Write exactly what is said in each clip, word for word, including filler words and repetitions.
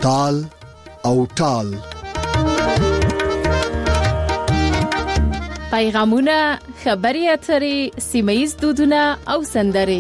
تال او ټال. پیغامونه، خبري اترې، سیمه‌ییز دودونه او سندرې.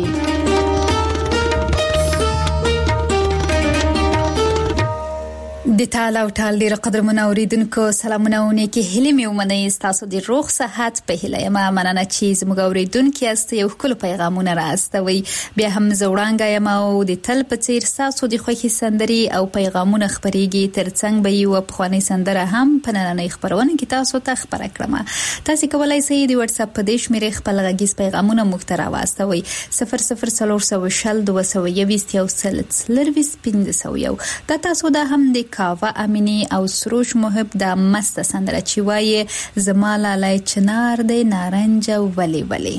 د تال او ټال ډیر قدرمن اوریدونکو سلامونه او نیکی هیله مې ومنئ. تاسو د روغ صحت په هیله یم. مننه چې زموږ اوریدونکو است یو کله پیغامونه راستوي. بیا هم زوړانګه یم او د تل په څیر تاسو د خوښي سندري او پیغامونه خبريږي. ترڅنګ به یو په خواني سندره هم په نننۍ خبرونه کې تاسو ته خبره کړم. تاسو کولای شئ د واتس اپ په دیش میرې خپل غږیز پیغامونه مختار واستوي. صفر صفر صفر صفر شل دوه سوه یویشت یو سلس لرویس پنځه سوه یو. دا تاسو دا هم د کاوه امینی او سروش محب د مست سندره چې وایي زما لالای چنار دی نارنج ولی ولی.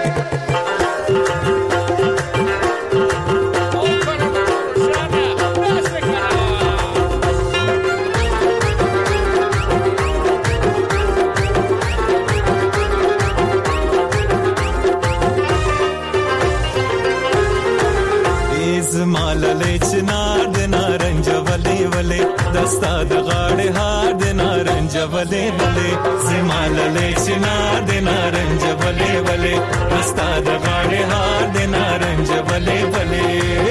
زما لالای چنار دی نارنج ولی ولی دستا د غاړې هار د نارنج ولې ولې زما لالای چنار د نارنج ولې ولې دستا د غاړې هار د نارنج ولې ولې.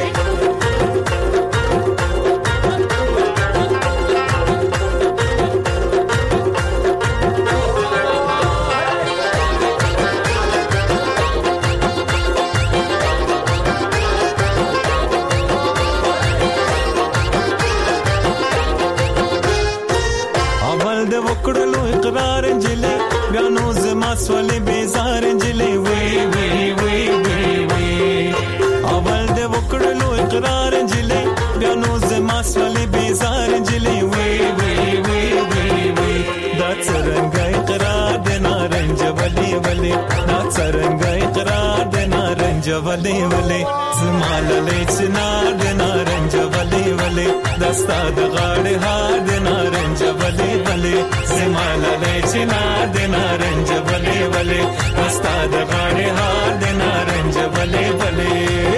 وکړلو اقرار انجلې بیا نو زما سولې بیزار انجلې وی وی وی وی وی اول دې وکړلو اقرار انجلې بیا نو زما سولې بیزار انجلې وی وی وی وی وی دا څنګه اقرار دې نارنج ولې ولې دا څنګه اقرار دې نارنج ولې ولې زما لالای چنار دې نارنج ولې ولې دستا د غاړې هار دې نارنج ولې ولې زما لالای چنار دې نارنج ولې ولې دستا د غاړې هار دې نارنج ولې ولې.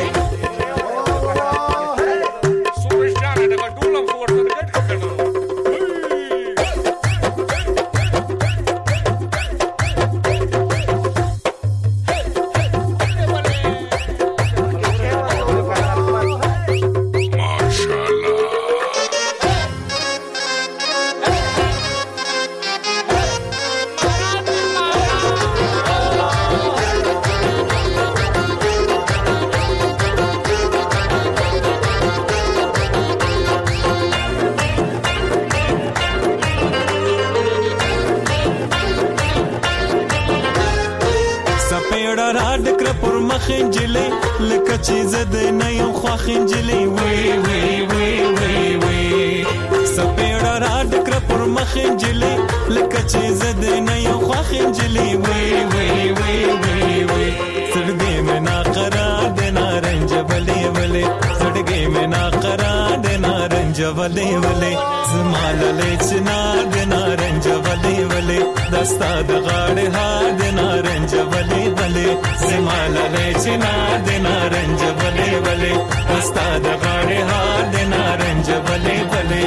خنجلې لکه چې زده نه یو خوا خنجلې وی وی وی وی وی سپېړه را ډکره پر مخ خنجلې لکه چې زده نه یو خوا خنجلې وی وی وی وی وی سړګې مې نا قرار د نارنج ولې ولې سړګې مې نا قرار د نارنج ولې ولې زما لالای چنار د نارنج ولې ولې دستا د غاړې هار د نارنج ولې ولې زما لالای چنار د نارنج ولې ولې دستا د غاړې هار د نارنج ولې ولې.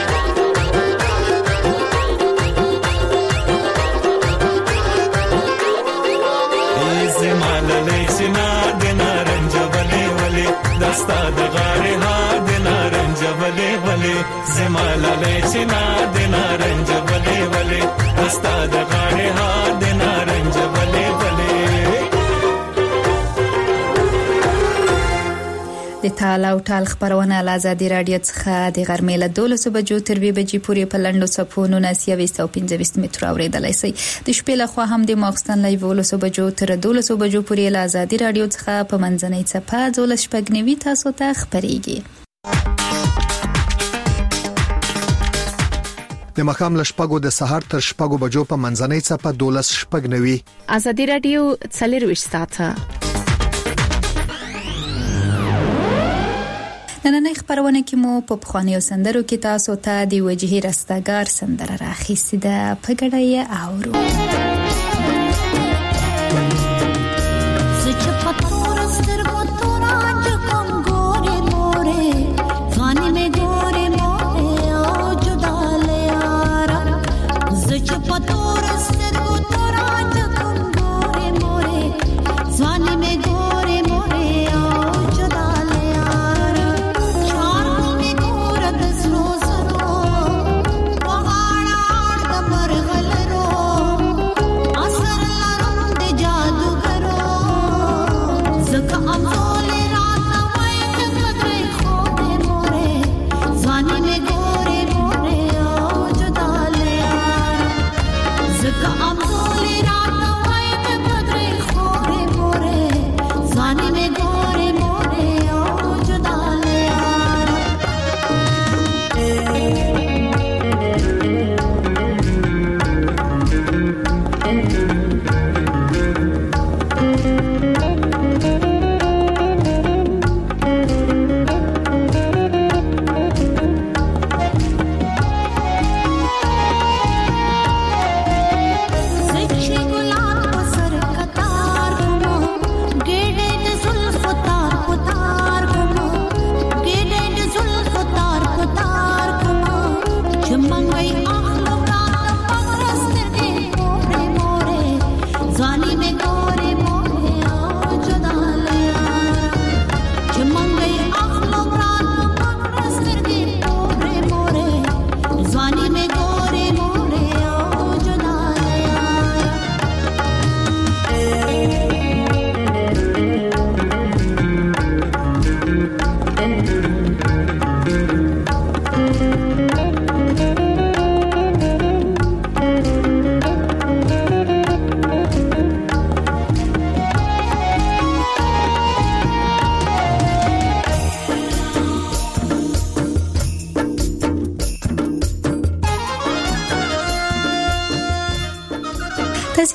زما لالای چنار د نارنج ولې ولې دستا د غاړې هار د نارنج ولې ولې زما لالای چنار د نارنج ولې ولې دستا د غاړې هار د نارنج ولې ولې. د تال او ټال خبرونه له آزادي رادیو څخه د غرمې له دولسو بجو تر دوه بجې پورې په لنډو څپو نولس یویشت او پنځه متره اورېدلی شئ. د شپې له خوا هم د ماخوستن له یولسو بجو تر دولسو بجو پورې له آزادي رادیو څخه په منځنۍ څپه دولس شپږ نوي تاسو ته خبرېږي. د مخام له شپږو د سهار تر شپږو بجو په منځنۍ څپه دولس شپږ نوي. آزادي رادیو څلرویشت ساعته. نننۍ خبرونه کې مو په پخوانیو سندرو کې تاسو ته د وجهي رستګار سندره راخیستې ده، په ګډه یې اورو. ځواني مې ګورې مورې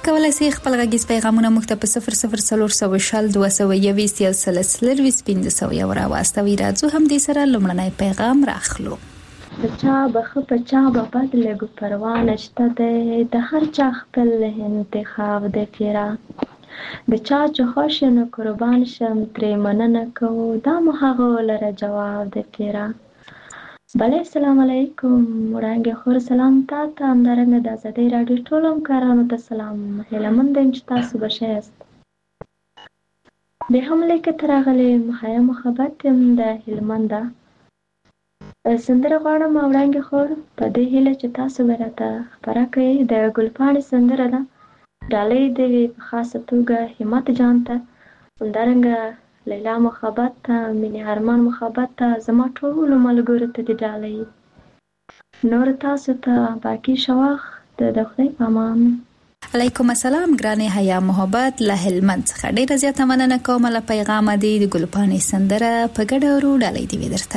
کولای شئ خپل غږیز پیغامونه موږ ته په صفر صفر څلور سوه شل دوه سوه یوویشت یو سل څلرویشت پنځه سوه یو راواستوئ. راځو هم دې سره لومړنی پیغام راخلو. چا بخ په چا به بد لګو پروا نشته دی، د هر چا خپل انتخاب دی پیرا، د چا چې خوښ نو قربان شم ترې مننه کوو، دا مو هغه لره جواب دی پیرا. بله السلام علیکم وړانګې خور، سلام تا ته، همدارنګه د ازادۍ راډیو ټولو همکارانو ته سلام. هیله مند یم چې تاسو به ښه یاست. بیا هم لیکه ته راغلی یم، حیا محبت یم د هلمنده. سندره غواړم وړانګې خور په دې هیله چې تاسو به راته خپره کوئ. د ګلپاڼې سندره ده، ډالۍ دې وي په خاصه توګه همت جان ته، همدارنګه لیلا محبت ته، مینې ارمان محبت ته، زما ټولو ملګرو ته دې ډالۍ. نور تاسو ته باقي ښه وخت، د خدای په امان. علیکم السلام ګرانې حیا محبت له هلمند څخه ډېره زیاته مننه کوم له پیغامه دې. د ګلپاڼې سندره په ګډه ورو ډالۍ دې وي درته.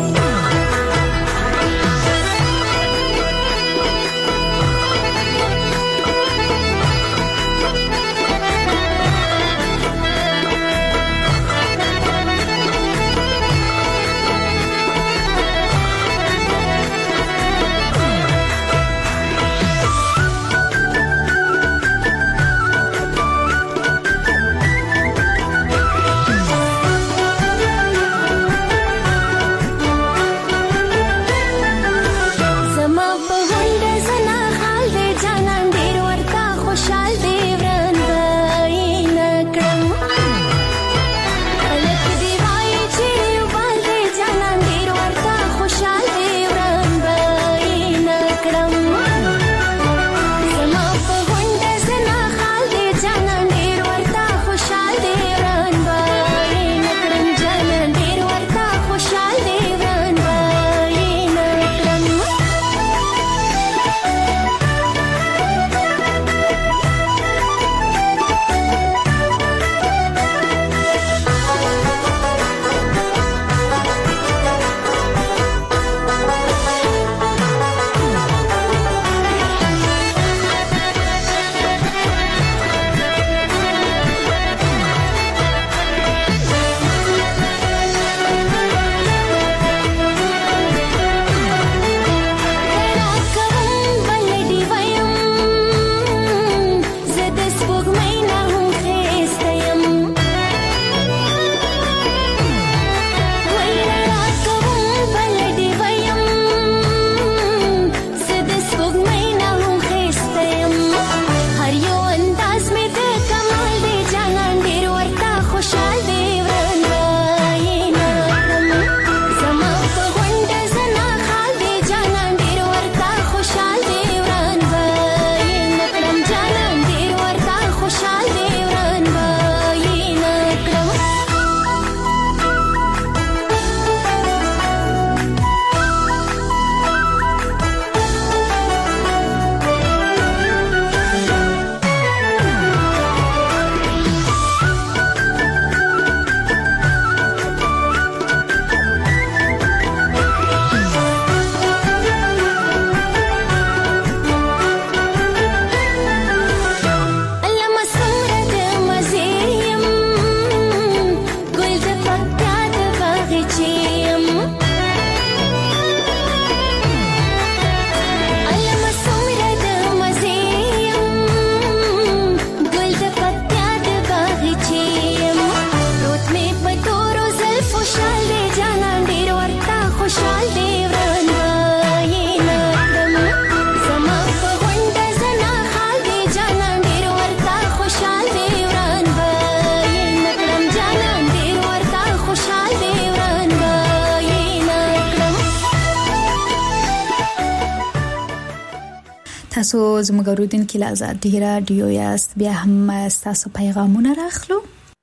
تاسو زموږ اوریدونکو له آزادۍ راډیو یاست. بیا هم تاسو پیغامونه راخلو.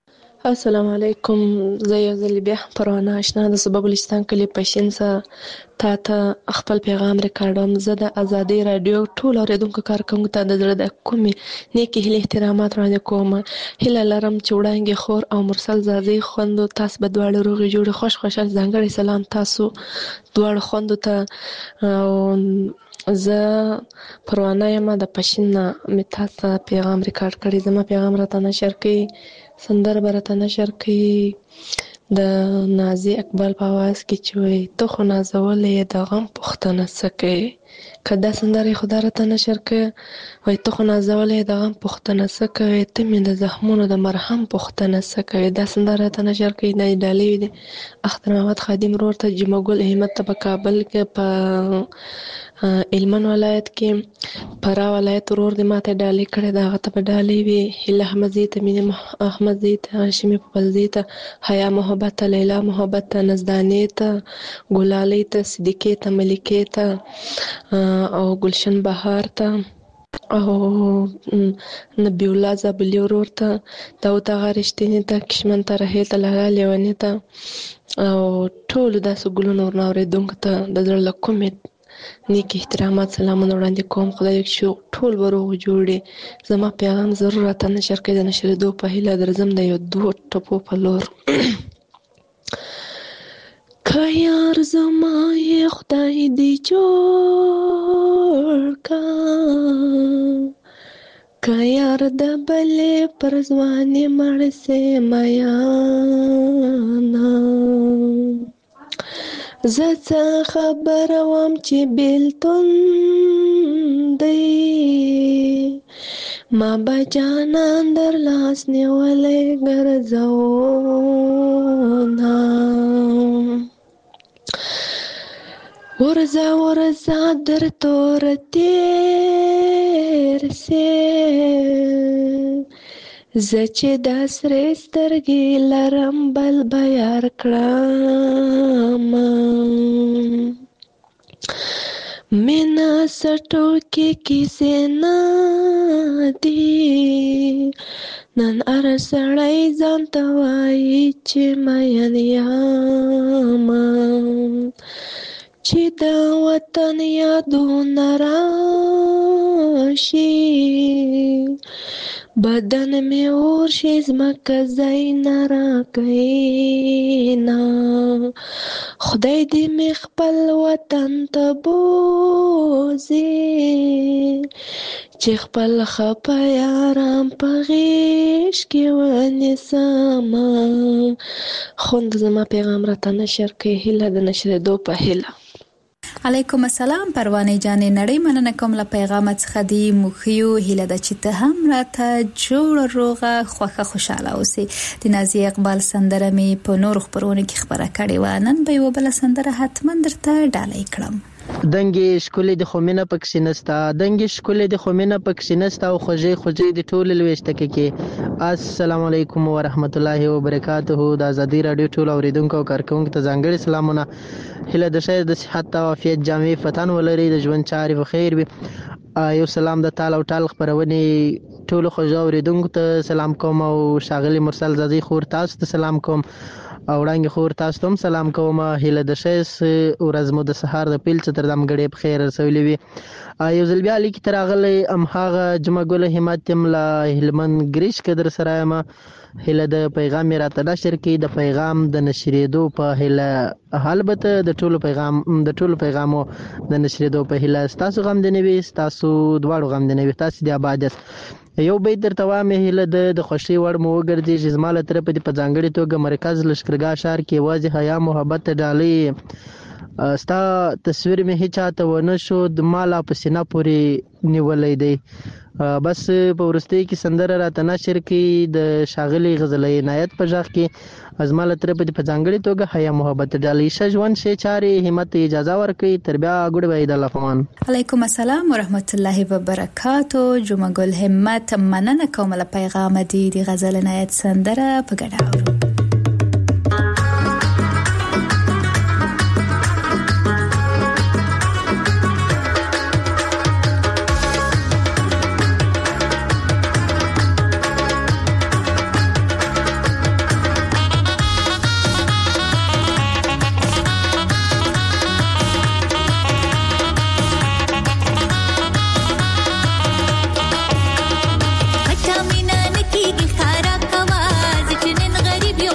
السلام علیکم، زه یو ځل بیا پروانه آشنا د سبب بلوچستان کلی پښین څخه تا ته خپل پیغام ریکارډوم. زه د آزادۍ راډیو ټول اوریدونکو کارکونکو ته د زړه د کومې نیکې هیلې احترامات وړاندې کوم. هیله لرم چې وړانګې خور او مرسل زازۍ خوندو تاسو به دواړه روغې جوړې خوش خوشحال. ځانګړی سلام تاسو دواړو خوندو ته زه پروانه یم د پښین نه، مې تاسو ته پیغام ریکارډ کړی. زما پیغام راته نشر کړئ، سندره به راته نشر کړئ د نازي اقبال په اواز کې چې وایي ته خو نازولې د غم پوښتنه څه کوې. که دا سندره خو دا راته نشر کړې وایي ته خو نازولې د غم پوښتنه څه کوې، ته مې د زخمونو د مرهم پوښتنه څه کوې. دا سندره راته نشر کړئ. دا ډالۍ وي د اختر محمد خادم ورور ته، جمعه ګل احمد ته په کابل کې، په هلمند ولایت کې، فراه ولایت ورور دې ماته ډالۍ کړې ده، هغه ته به ډالۍ وي. هیله احمدزي ته، مینې احمدزي ته، هاشمي پپلزي ته، حیا محبت ته، لیلا محبت ته، نزدانې ته، ګلالۍ ته، صدیقې ته، ملکې ته او گلشن بهار ته او نبی الله زابلي ورور ته، داود اغا رښتیني ته، کشمن ته، رحیل ته، لالا لیوني ته او ټولو داسې ګلونو ورنه اورېدونکو ته د زړه له کومې نیک احترامات سلامونه وړاندې کوم. خدای دې چې ټول به روغ جوړې. زما پیغام ضرور راته نشر کړئ. د نشرېدو په هیله درځم د یو دوو ټپو په لور. که یار زما یې خدای دې جوړ کا، که یار د بلې پر ځوانې مړ سې میانا، زه څه خبره وم چې بېلتون دی، ما به جانان در لاس نیولی ګرځونا. ورځه ورځه در تور تېر سې، زه چې دا سرې سترګې لرم بل به یار کړمه. مینه څه ټوکې کیسې نه دي، نن هر سړی ځان ته وایي چې مین یمه. چې د وطن یادونه راشي، بدن مې اور شي، ځمکه ځای نه راکوینا. خدای دې مې خپل وطن ته بوځي، چې خپل خپه یاران په غېږ کې ونیسمه. خوند زما پیغام راته نشر کړئ. هیله د نشرېدو په هیله. علیکم السلام پروانه جانې، نړۍ مننه کوم له پیغامت څخه دی. مخیو هیله ده چې ته هم راته جوړه روغه خوښه خوشاله اوسې. د نازي اقبال سندره مې په نور خبرونه کې خبره کړې و، نن به یو بل سندره حتما درته ډالۍ کړم. دنګې شکولې د خومینه پکښې نستا، دنګې شکولې د خومینه پکښې نستا او خوږې خوږې د ټول لويشته کې. السلام علیکم ورحمت الله وبرکاته. د ازادي رادیو ټول اوریدونکو او کارکونکو ته ځانګړي سلامونه. هله د خیر د صحت او عافیت جامع فتن ولري، د ژوند چارې په خیر وي. یو سلام د تعالی او تعالی خبرونه ټول خوږ اوریدونکو ته سلام کوم او شاغلی مرسل زادي خور تاسو ته سلام کوم او وړاندې خور تاسو ته سلام کوم. هله د شیس ورځ مو د سهار د پیل څخه تر دم غړې په خیر رسولې وي. یو ځل بیا لیک تر غلې ام هاغه جمعه ګل همت ملا هلمند ګریش کدر سره ما هله د پیغام راته نشر کې د پیغام د نشریدو په هله البته د ټولو پیغام د ټولو پیغامو د نشریدو په هله تاسو غم د نوي تاسو دواړو غم د نوي تاسو د آبادیت یو بیت درته وامه هله د خوشي وړ مو وګرځي جسماله طرف په ځانګړي توګه مرکز لشکرګاه شهر کې واځي حیا محبت ډالۍ ستا تصویر مې هیچاته ونه شو د مالا په سینا پورې نیولې دی. بس په ورستۍ کې سندره راته نشر کې د شاغلي غزلې عنایت په ځخ کې ازماله طرف په ځانګړي توګه حیا محبت ډالۍ شجوان شي چاري همت اجازه ورکړي تر بیا ګډ وای د لفمان. علیکم السلام ورحمت الله وبرکاتو. جمعه ګل همت مننه کوم له پیغام دی د غزل عنایت سندره په ګډه. अच्छा मीना नकी की खारा कवाज चनन गरीब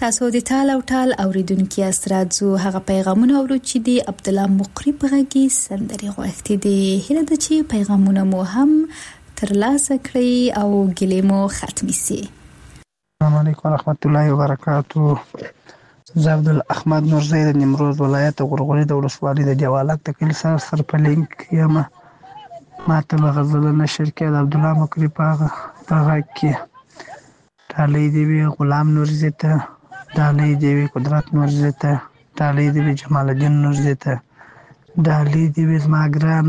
تاسو د ټال او ټال اوریدونکو استرادزو هغه پیغامونه اورو چې دی عبد الله مقری بغږی سندري غوښتي دي. هله د چې پیغامونه مو هم ترلاسه کړئ او ګلې مو ختمي سي. السلام علیکم ورحمت الله وبرکاتہ. زه عبد الاحمد نورزی د نیمروز ولایت غورغوري د ولسوالۍ د دیوالک د کلي سر سر په لینک یم. ما ته به غزل نشر کې د عبد الله مقری په غږ کې ډالۍ دی وی غلام نورزی ته، ډالۍ دی وی قدرت نورزی ته، ډالۍ دی وی جمال الدین نورزی ته، ډالۍ دی وی زما ګران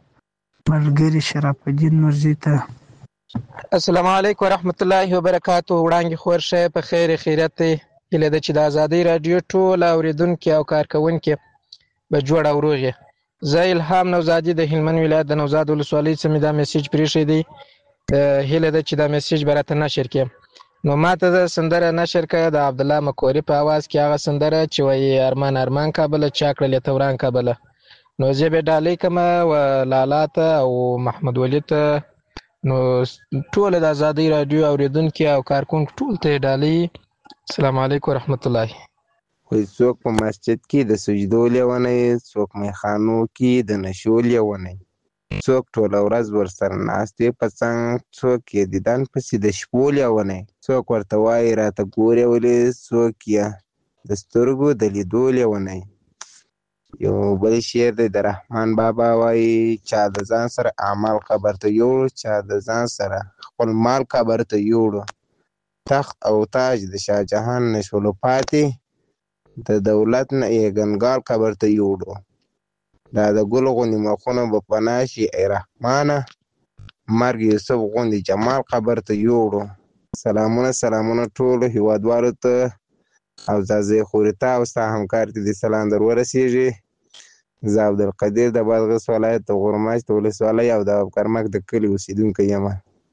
ملګری شرف الدین نورزی ته. السلام علیکم ورحمت الله وبرکاتہ. وړاندې خور شه په خیر خیرت هله د چې د آزادۍ رادیو ټول اوریدونکو او کارکونکو به جوړ او روغ. زه الهام نوزادي د هلمند ولایت د نوزاد ولسوالۍ څخه دا میسج پریښی دی. هله د چې دا میسج برته نشر کړم. نو ماته د سندره نشر کړه د عبد الله مقری په आवाज کې هغه سندره چې وایي ارمان ارمان کابل چاکړه لتوران کابل. نو زه به ډالۍ کوم و لالا ته او محمد ولی ته. نو ټول د آزادۍ رادیو اوریدونکو او کارکونکو ټول ته ډالۍ. السلام علیکم ورحمت الله. وای څوک په مسجد کې د سجدو لیونی، څوک میخانو کې د نشو لیونی، څوک ټوله ورځ ورسره ناست وي په څنګ، څوک یې دیدن پسې د شپو لیونی، څوک ورته وایي راته ګورې ولې، څوک یې د سترګو د لیدو لیونی. یو بل شعر دی د رحمان بابا وایي چا د ځان سره اعمال قبر ته یوړو، چا د ځان سره خپل مال قبر ته یوړو، تخت او تاج د شاه جهان نشولو پاتې، د دولت نه یې ګنګال قبر ته یوړو، دا د ګل غوندې مخونه به پناه شي ای رحمانه، مرګ یوسف غوندې جمال قبر ته یوړو. سلامونه سلامونه ټولو هیوادوالو ته او زازې خوري ته او ستا همکار ته دې سلام در ورسېږي. زه عبدالقدیر د بادغیس ولایت د غورماچ د ولسوالۍ او د ابکرمک د کلي اوسېدونکی یم.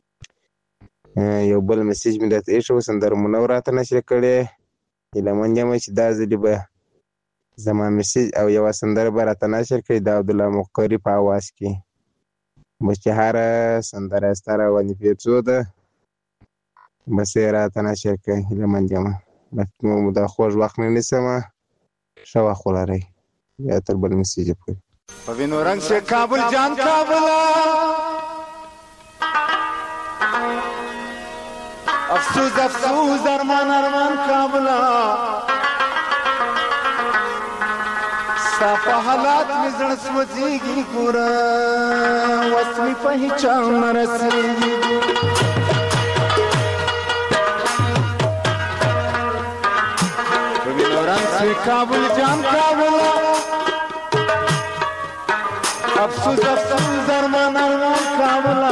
یو بل میسج مې درته ایښی و، سندرمونه راته نشر کړې. هیله یم چې دا ځلې به زما میسج او یوه سندره به راته نشر کړي د عبدالله مقری په آواز کې. بس چې هره سندره ستا راوانې پیرزو ده بس یې راته نشر کړئ. هیله یم بس مو دا خوږ وخت نه نیسمه، ښه وخت ولرئ. بیا تر بل میسج پورې. په وینو رنګ سے کابل جان کابلا، افسوس افسوس ارمان ارمان کابلا، ستا په حالات مې زړه سوځېږي ګوره، وس مې په هیچا نه رسېږي. په وینو رنګ سوی کابل جان کابلا، افسوس افسوس ارمان ارمان کابلا،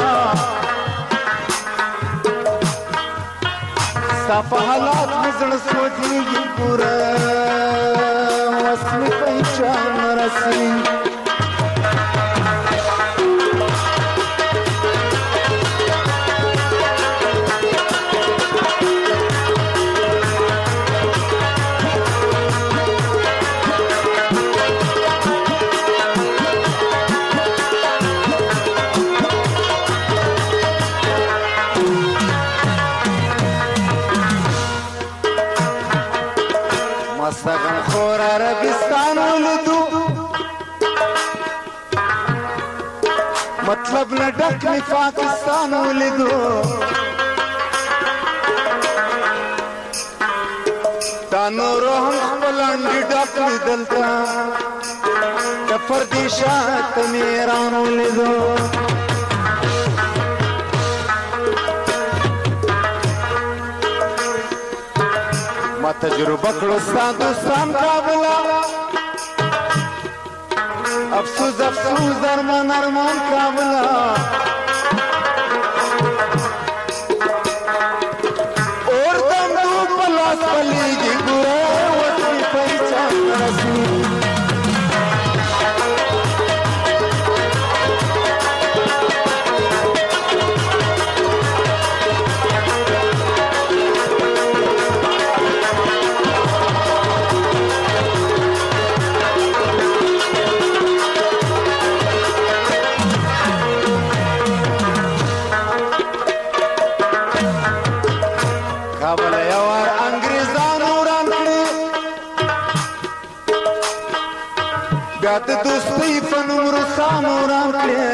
ستا په حالات مې زړه سوځېږي ګوره، وس مې په هیچا نه رسېږي. مستغن خور عربستان ولیدو، مطلب نه ډک می پاکستان ولیدو، دا نورو هم خپل انډي ډک لیدل تا، د پردیشات میران ولیدو. ما تجربه کړو ستا دوستان کابلا، افسوس افسوس ارمان ارمان کابلا، اور دم دو پلاس پلیږي ګوره، وس مې په هیچا نه رسېږي. بیا د دوستۍ په نوم روسانو وران کړې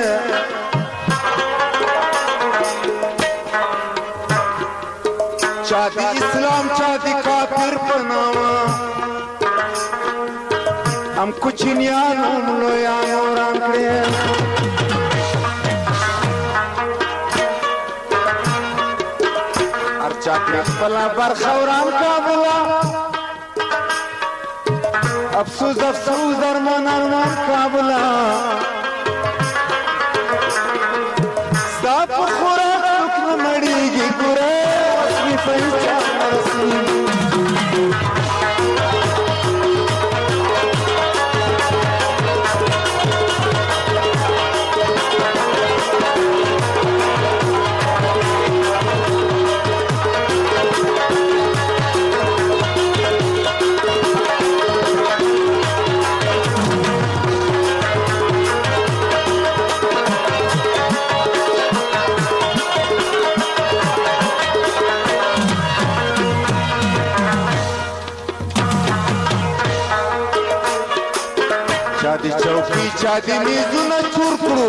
چا د اسلام چا د کافر په نامه هم کوچنیانو ملویانو وران کړې هر چا کړې خپله برخه وران کابله افسوس افسوس ارمان ارمان کابلا ستا په خوراک څوک نه مړېږي ګوره رسمي پیسې رسمي چوکی چا دی میزونه چور کړو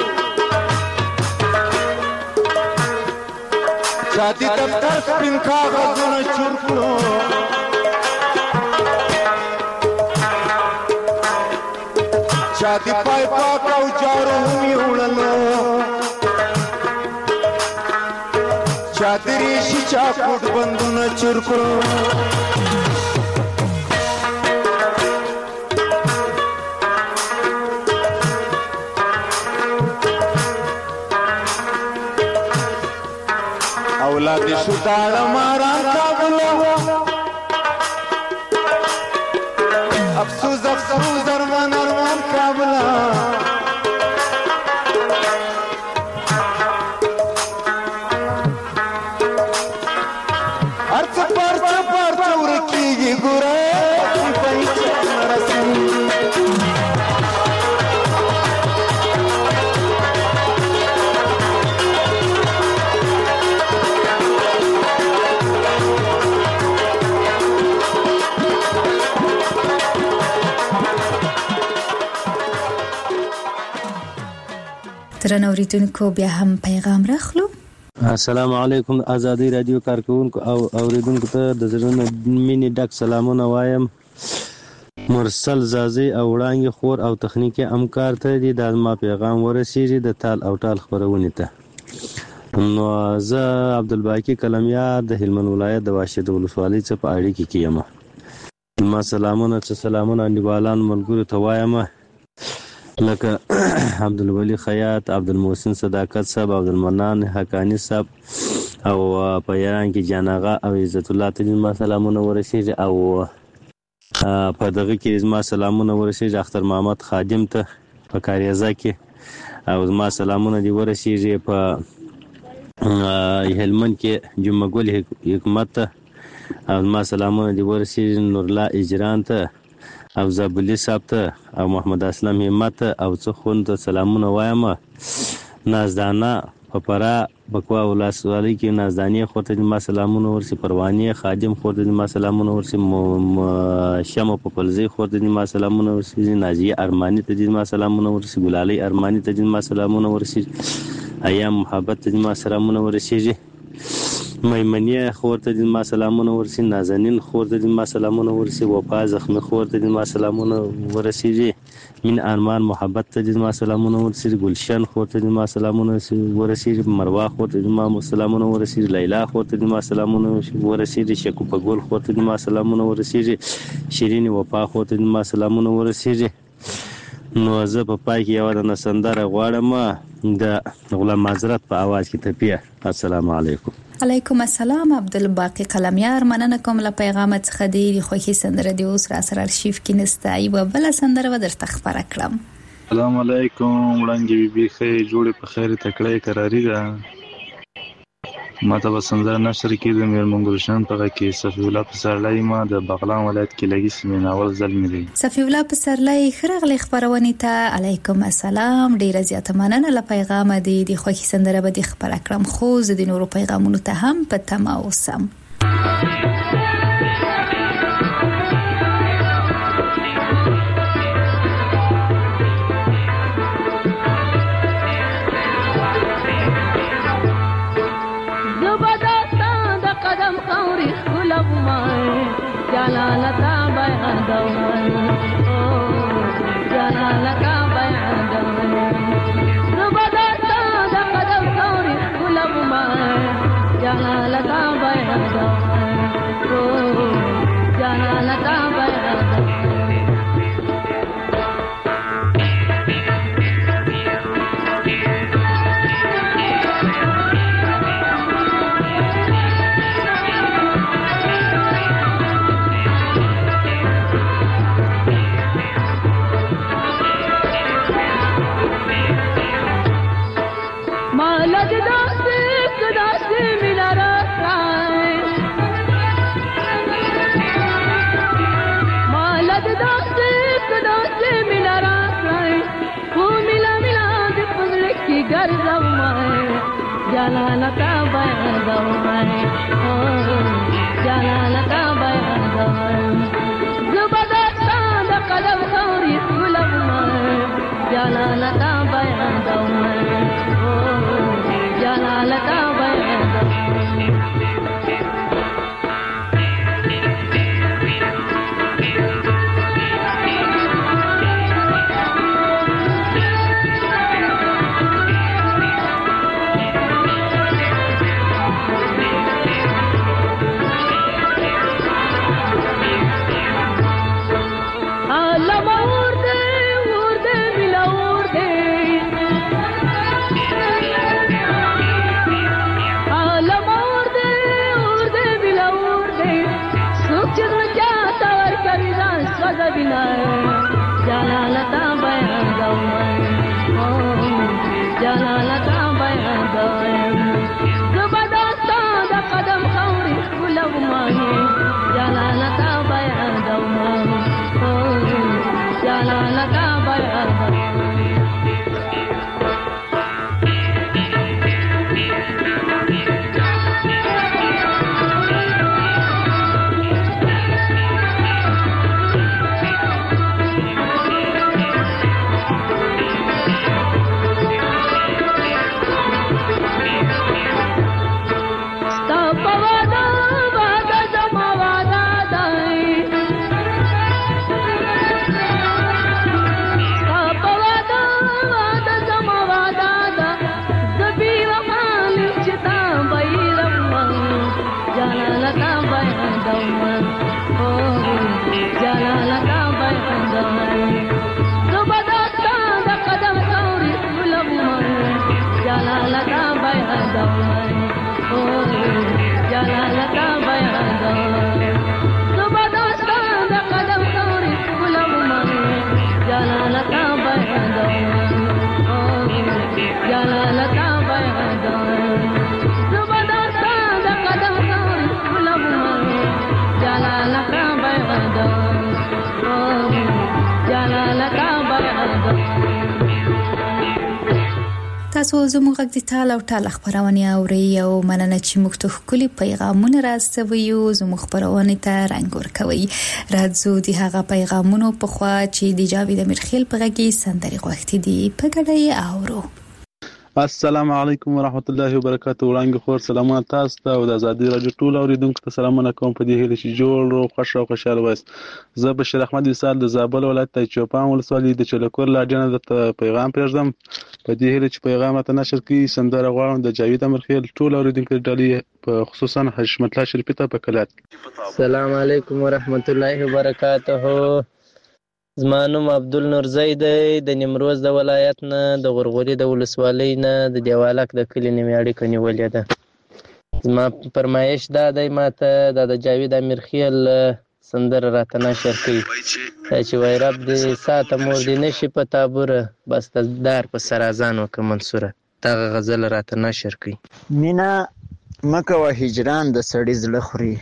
چا دی دفتر سپین کاغذونه چور کړو چا دی پای پاک او جارو هم یوړلو چا دی ریشي چا کوټ بندونه چور کړو اولاد شو داړه ماران کابله افسوس افسوس ارمان ارمان کابله ارڅ پرڅ پرڅ ورکیږي ګوره پیسې رسمي درنو اوریدونکو بیا هم پیغام راخلو. السلام علیکم آزادی رادیو کارکونکو او اوریدونکو ته د زړه مینې ډک سلامونه وایم. مرسل زازي او وړانګې خور او تخنیکی همکار ته دي د ما پیغام ورسیږي د تال او ټال خبرونه ته. نو زه عبدالباقی کلمیار د هلمند ولایت د واشد ولسوالۍ څخه په اړیکه کې یم. ما سلامونه څه سلامونه انډیوالان ملګرو ته وایم لکه عبدالولی خیاط، عبدالمحسن صداقت صاحب، عبدالمنان حقانی صاحب او په ایران کې جانغه او عزت الله ته ما سلامونه ورسیږي او په دغه کې ما سلامونه ورسیږي اختر محمد خادم ته په کاریزه کې او ما سلامونه دی ورسیږي په هلمند کې جمعه ګل حکمت ته او ما سلامونه دی ورسیږي نورلا اجران ته او زابلی صاحب ته او محمد اسلام همت او څه خوند سلامونه وایم. نازدانه په پرا بکوا ولسوالۍ کې نازدانی خورته ما سلامونه ورسي، پروانی خادم خورته ما سلامونه ورسي، شمه په پلزي خورته ما سلامونه ورسي، نازیه ارمانی ته ما سلامونه ورسي، ګلالي ارمانی ته ما سلامونه ورسي، ایام محبت ته ما سلامونه ورسي، میمنیه خورته ما سلامونه ورسي، نازنین خورته ما سلامونه ورسي، وفا زخمی خورته ما سلامونه ورسي، من ارمان محبت ته ما سلامونه ورسي، گلشن خورته ما سلامونه ورسي، مروه خورته ما سلامونه ورسي، لیلا خورته ما سلامونه ورسي، شکوفه ګل خورته ما سلامونه ورسي، شیرین وفا خورته ما سلامونه ورسي. نو زه په پای کې یو د نسندره غواړم د غلام حضرت په आवाज کې تپیه. السلام علیکم. علیکم السلام. عبدالباقی قلمیار مننه کوم له پیغام څخه دی خوښي سندره دی اوس را سره ارشیف کې نسته ایو بل سندره و درته خبره کړم. السلام علیکم وړاندې بي بي خې جوړې په خیر تکړه قراری ده ما ته سندره نشر کې د میر منګلشن په کې صفی الله پسرلی ما د بغلان ولایت کې لګي سیمه ناول ظلم دی. صفی الله پسرلی خرغلی خبرونه ته علیکم السلام ډیر زیاته مننه له پیغام دی د خوښي سندره به د خبره کړم خو زه د نورو پیغامونو ته هم په تمه اوسم. جلالتا بیان زبردستا د قدم ثوري ولما جلالتا بیان جلالتا بیان جلالتا بیان دوائے جلالتا بیان دوائے زبردستا د قدم ثوري ولما جلالتا بیان دوائے جلالتا بیان دوائے जलालता बैन जलालता बैन जबरदस्ता द कदम खौरी गुलमाही जलालता बैन जलालता बैन تاسو زموږ غږ د ټال او ټال خبرونه اوري او مننه چې موږ ته خولي پیغامونه راستوي او زموږ خبرونه ته رنګ ورکوي. راځو د هغه پیغامونو په خوا چې د جاوید امیرخیل په غږی سندري غوښتي دي په ګډه اورو. السلام علیکم ورحمت الله وبرکاته. وړاندې خور سلامونه تاسو ته او د ازادي رادیو ټول اوریدونکو ته سلامونه کوم په دې هیله چې جوړ او خوش او خوشاله وایست. زه بشیر احمد وصال د زابل ولایت د چوپان ولسوالۍ د چلکور لاډینه د پیغام پیژدم په دې هیله چې پیغام ته نشر کی سندره غواړم د جاوید امیرخیل ټول اوریدونکو ډالۍ په خصوصا حشمت الله شریفی ته په کلات. السلام علیکم ورحمت الله وبرکاته. زما نوم عبدالنور زید د نیمروز د ولایت نه د غرغوري د ولسوالۍ نه د دیوالک د کلي نیمې اړیکه نیولې ده. زما فرمایش دا دی ماته دا د جاوید امیرخیل سندره راته نشر کړي چې وای رب دې ساته مور دې نشي په تابوره بس د دار په سر اذان وکړه منصوره دغه غزل راته نشر کړي. مینا مکه و هجران د سړي زړه خوري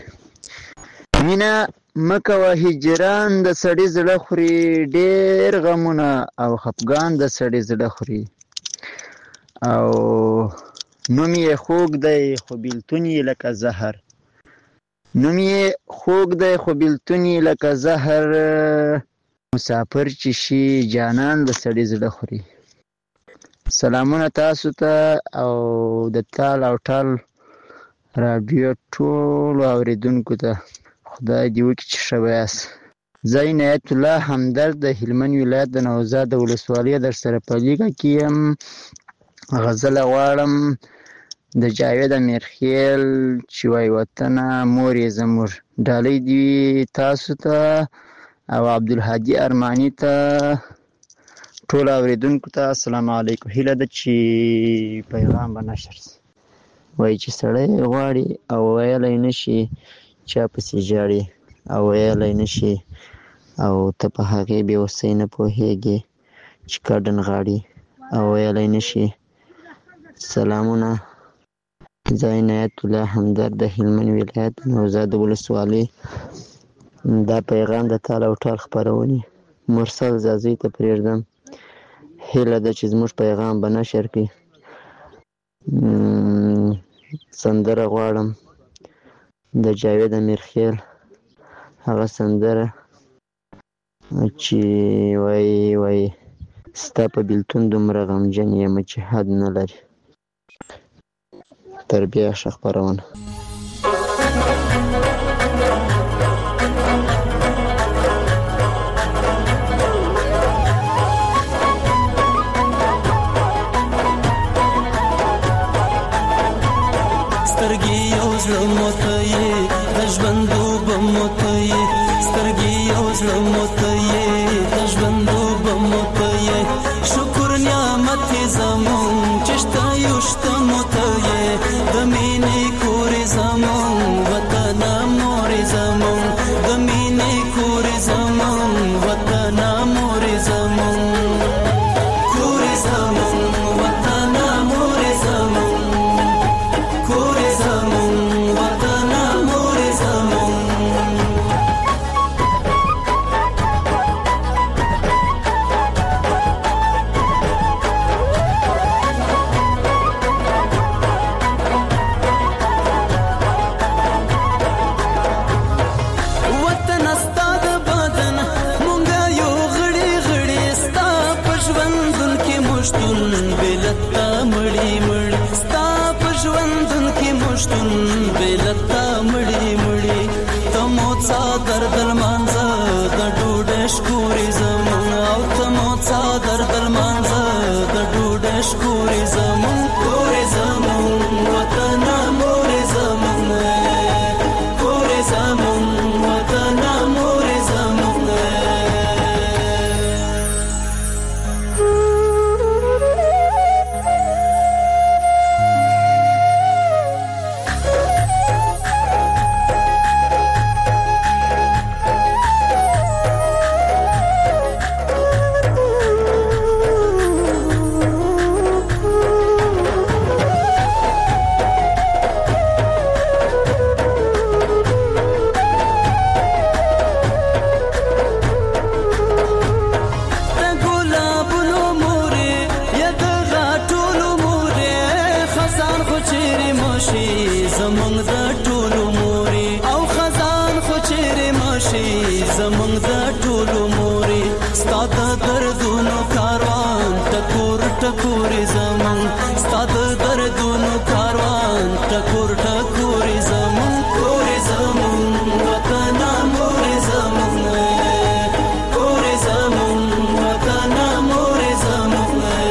مینا مکه و هجران د سړي زړه خوري ډېر غمونه او خفګان د سړي زړه خوري او نوم یې خوږ دی خو بیلتون یې لکه زهر نوم یې خوږ دی خو بیلتون یې لکه زهر مسافر چې شي جانان د سړي زړه خوري. سلامونه تاسو ته او د تال او ټال راډیو ټولو اوریدونکو ته خدای دې وکړي چې ښه به یاست. زه عنایت الله همدرد د هلمند ولایت د نوزاد ولسوالۍ در سره په لیګه کې یم. غزله غواړم د جاوید امیرخیل چې وایي وطنه مور یې زموږ، ډالۍ دې تاسو ته او عبدالهادي ارماني ته ټول اوریدونکو ته السلام علیکم. هیله ده چې پیغام به نشر شي. وایي چې سړی غواړي او ویلی نشي چا پسې ژاړي، او ویلی نشي او ته په هغې بېوسۍ نه پوهېږې چې کډن غاړي، او ویلی نشي. سلامونه، زه عنایت الله همدرد د هلمند ولایت نوزاد ولسوالۍ. دا پیغام د تال او ټال خپرونې مرسل زازۍ ته پرېږدم. هیله ده چې زموږ پیغام به نشر کړي. سندره غواړم د جاوید امیرخیل، هغه سندره چې وایي وایي ستا په بېلتون دومره غمجن یم چې حد نه لري. تر بیا ښه خپرونه. سترګې یو زړه مو ته یې د ژوند اوبه مو ته یې، سترګې یو زړه مو ته یې د ژوند اوبه مو ته یې، شکر نعمت یې زمون چې شته یو شته مو ته یې، د مینې کور یې زمون وطنه مور یې زمون، د مینې کور یې زمون وطنه مور یې زمون، کور یې زمون وطنه مور یې زمون، کور یې زمون وطنه مور یې زمون. وطن ستا د بدن مونږه یو غړي غړي، ستا په ژوندون کې مشتون بېلتا مړي مړي، ستا په ژوندون کې مشتون بېلتا مړي مړي، ته مو څادر د لمانځه د ډوډۍ شکورې زمون، او ته مو څادر د لمانځه د ډوډۍ شکورې زمون، کورې زمون وطنه مورې زمون، کورې زمون وطنه مورې زمون. د ګلابونو مورې یا د غاټولو مورې، خزان خو چیرې مشي زمونږ د ټولو مورې، او خزان خو چیرې مشي زمونږ د ټولو مورې، ستا د دردونو کاروان ټکور ټکورې زمونږ، ستا د دردونو کاروان ټکور ټکورې زمونږ، کورې زمونږ وطنه مورې زمونږ، کورې زمونږ وطنه مورې زمونږ.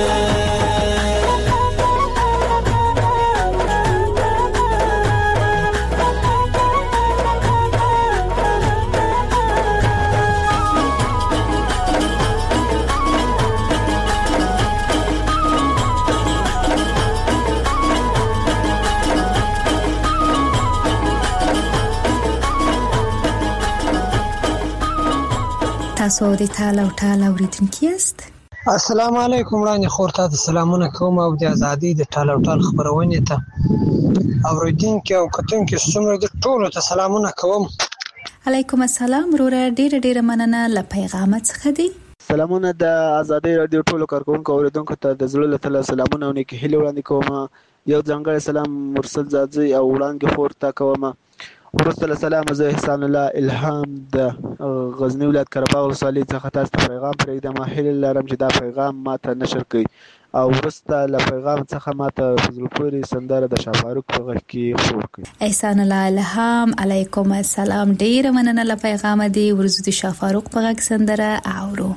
تاسو د تال او ټال اوریدونکي یاست. السلام علیکم وړاندې خور ته سلامونه کوم او د ازادي د ټال او ټال خبرونه ته اوریدونکي او کتونکي څومره د ټولو ته سلامونه کوم. علیکم السلام وروره، ډیره ډیره مننه له پیغام څخه دی. سلامونه د ازادي رادیو ټولو کارکونکو اوریدونکو ته د زړه له تله سلامونه او نیکې هیلې وړاندې کوم. یو ځانګړی سلام مرسل زازي او وړاندې خور ته کوم. وروسته له سلامه زه احسان الله الهام د غزنی ولایت قره باغ ولسوالۍ څخه تاسو ته پیغام پرېږدم. هیله لرم چې دا پیغام ما ته نشر کړئ او وروسته له پیغام څخه ماته په زړه پورې سندره د شاه فاروق په غږ کې خور کړي. احسان الله الهام علیکم السلام. ډیر مننه له پیغام دی. ورزو د شاه فاروق په غږ سندره اورو.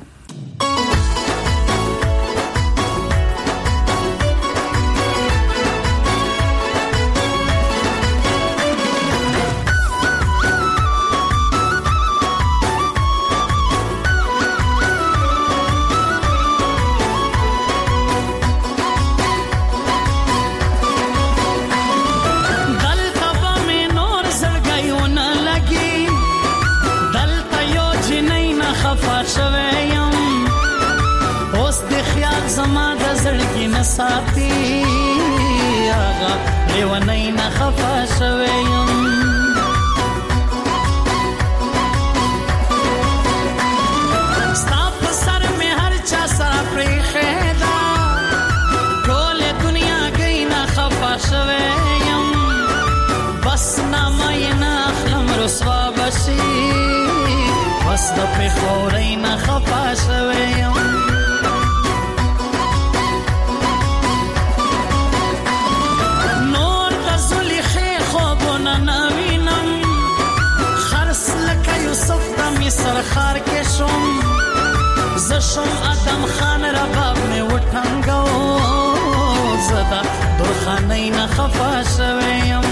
ساتي آغا لیونی نخفا شویم ستا پسر میں ہر چا سا پریخیدا ٹول دنیا گئی نخفا شویم بس نامای نخلم رسوا بشی بس دا پریخوری نخفا شویم سرخار کې شم زشم ادم خان رباب مې وټنګو زدا درخانې نه خفا شویم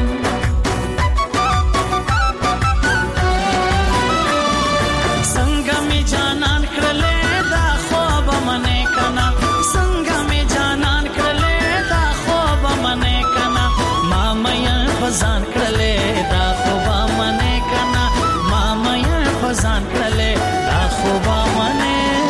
څنګه می جانان کړلې دا خوب منې کنا څنګه می جانان کړلې دا خوب منې کنا ما مې بزان کړلې دا خوب منې کنا ځان کړلې دا خوبه منې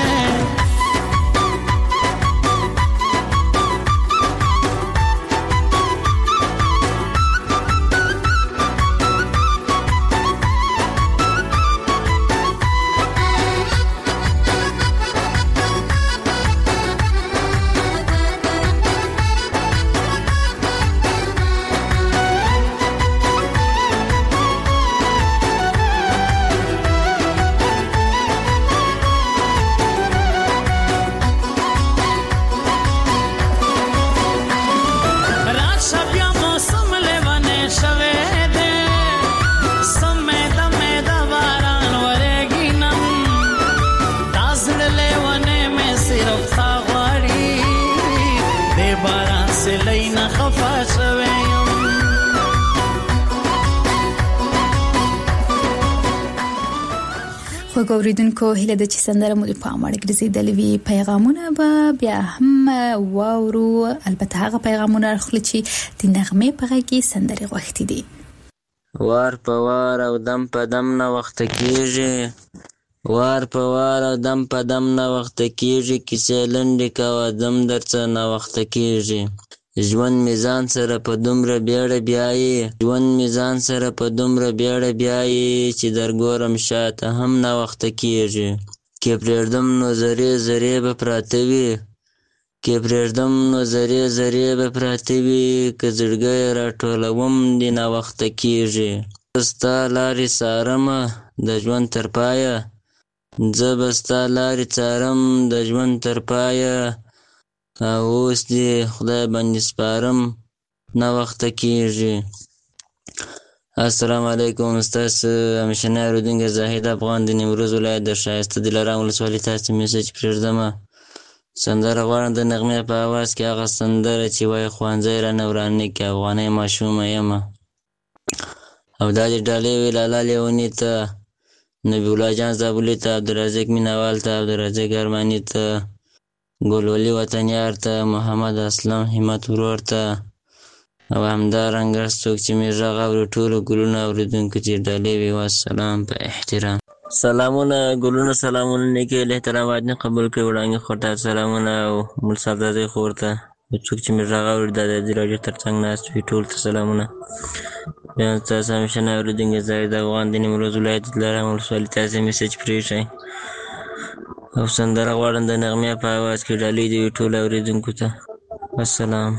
وګوریدونکو هله د چې سندره مو په امر ګرځیدلې وی پیغامونه به بیا هم واورو. البته هغه پیغامونه خل چې د نغمه په غږ کې سندره غوښتي دي. وار په وار او دم په دم نه وخت کیږي وار په وار او دم په دم نه وخت کیږي کیسه لنډه کا دم درڅ نه وخت کیږي ژوند میزان سره په دومره بیاړه بیایي ژوند میزان سره په دومره بیاړه بیایي چې درګورم شاته هم نه وخت کیږي کې پرېږدم نو زرې زرې به پراته وي کې پرېږدم نو زرې زرې به پراته وي که زړګی راټولوم دې نه وخت کیږي ستا لارې څارمه د ژوند تر پایه زه به ستا لارې څارم د ژوند تر پایه اوس دې خدای باندې سپارم نه وخت کیږي. السلام علیکم. ستاسو همیشنی اورېدونکی زاهد افغان د نیمروز ولایت د ښایسته دلارام ولسوالۍ تاسو میسج پرېږدمه سندره غواړم د نغمې په اواز کې هغه سندره چې وایي ښوونځی رانه ورانه کې افغانۍ ماشومه یمه او دا دې ډالۍ وي لالا لیوني ته نبی الله جان زابلي ته عبدالرزاق مینوال ته عبدالرزاق ارماني ته ګلولي وطنیار ته محمد اسلم همت ورور ته او همدارنګه څوک چې مې غږ اوري ټولو ګلونه اورېدونکو چې ډالۍ وي. والسلام په احترام. سلامونه ګلونه سلامونه نیکې له احترامات نه قبول کړئ. وړاندې خورته سلامونه او مول صاحب دادی خور ته څوک چې مې غږ اوري د ازادي راډیو تر څنګ ناست وي ټول ته سلامونه. بیا ستاسو همیشنی اورېدونکی زاهد افغان د نیمروز ولایت دلارام ولسوالۍ تاسې میسج پرېږدئ او سندره غواړم د نغمې په اواز کې ډالۍ دې وي ټولو اورېدونکو ته. والسلام.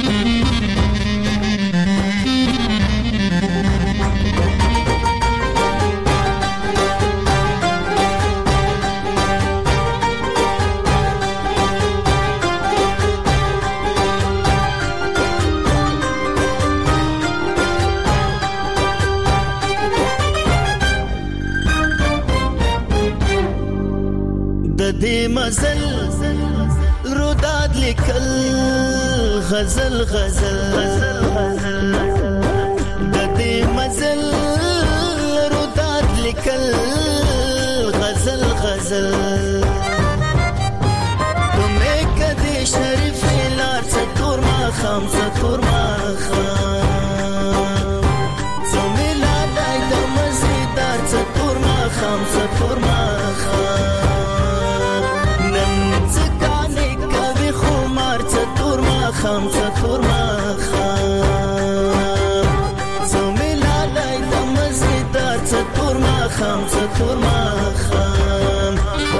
دې مزل روداد لیکل غزل غزل د دې مزل روداد لیکل غزل غزل تمه کدي شریف لار څه تور ما خام څه تور ما خام تمه لا دای د مزیدار څه تور ما خام څه تور ما خام نن څه کانه کوي خمار څه تور ما خام څه تور ما خام تمه لا دای د مزیدار څه تور ما خام څه تور ما خام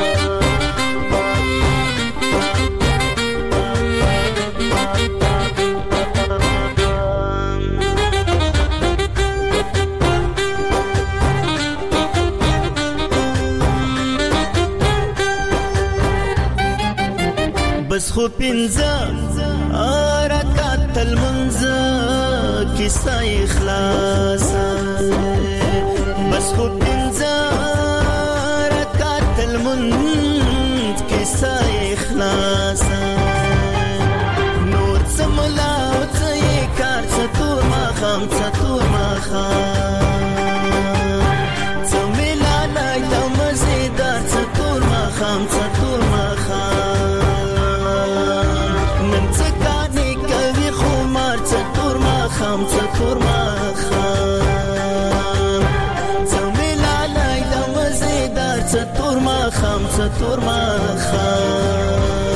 بس خو پنځه رکعت المنځ کیسه اخلاص بس خو پنځه رکعت المنځ کیسه اخلاص نور څه ملا او څه یې کار څه تور ماښام څه تور ماښام څه مېلانی د مزېدار څه تور ماښام څه تور ماښام نن څه کانې کوي خمار څه تور ماښام څه تور ماښام څه مېلانی د مزېدار څه تور ماښام څه تور ماښام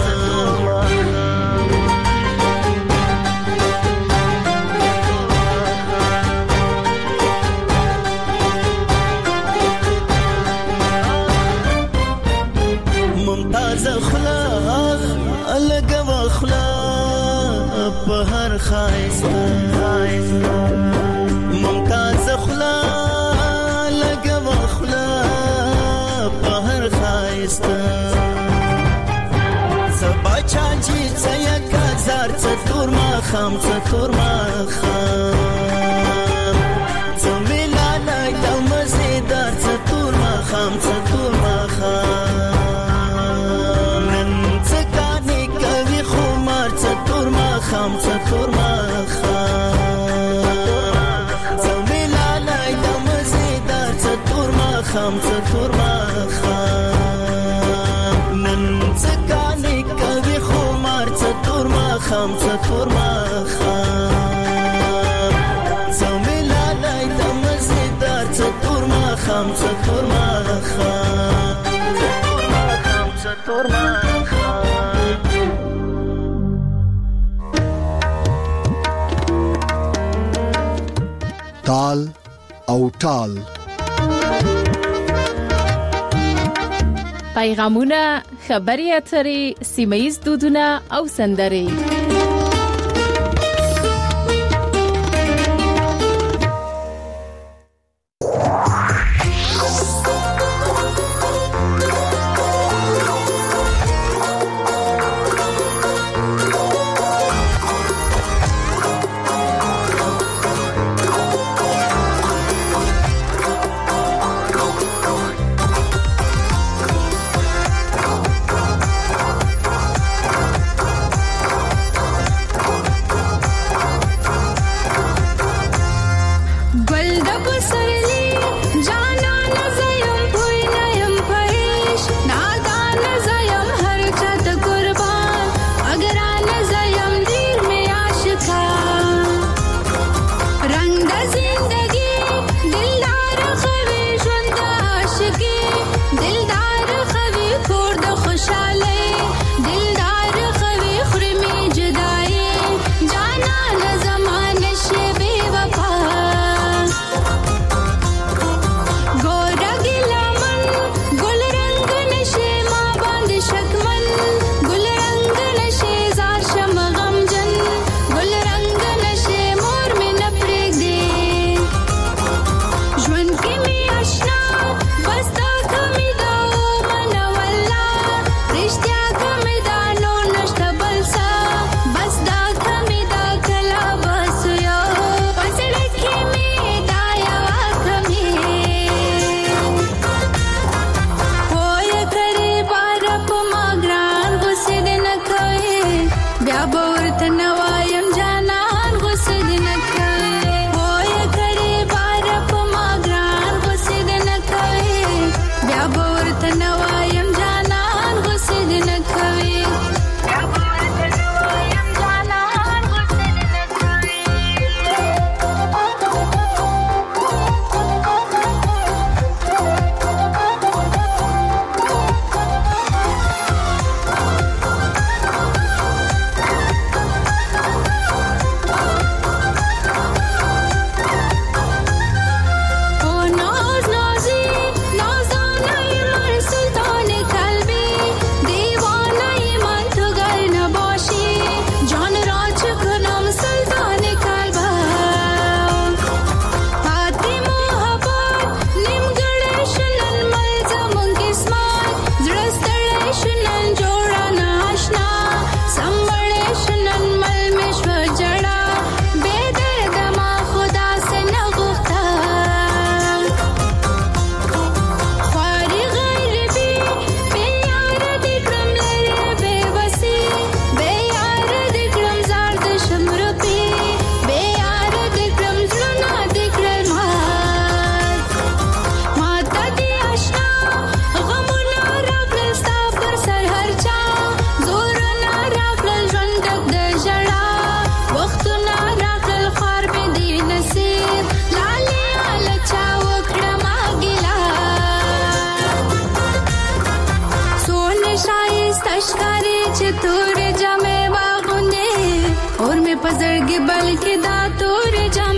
ممتاز اخلاق الګ واخلاق په هر خایسته ممتاز اخلاق الګ واخلاق په هر خایسته سبا چانچی څه یک هزار څه تور ماښام څه تور ماښام څه مېلانی د مزېدار څه تور ماښام څه تور ماښام خام څه تور ماښام څه مېلانی د مزېدار څه تور ماښام څه تور ماښام نن څه کانې کوي خمار څه تور ماښام څه تور ماښام څه مېلانی د مزېدار څه تور ماښام څه تور ماښام څه تور ماښام تال او ټال پیغامونه خبري اترې سیمه‌ییز دودونه او سندرې ستشکاری چې تور جامې واغوندې اور مې پزړګي بلکې دا تور جامې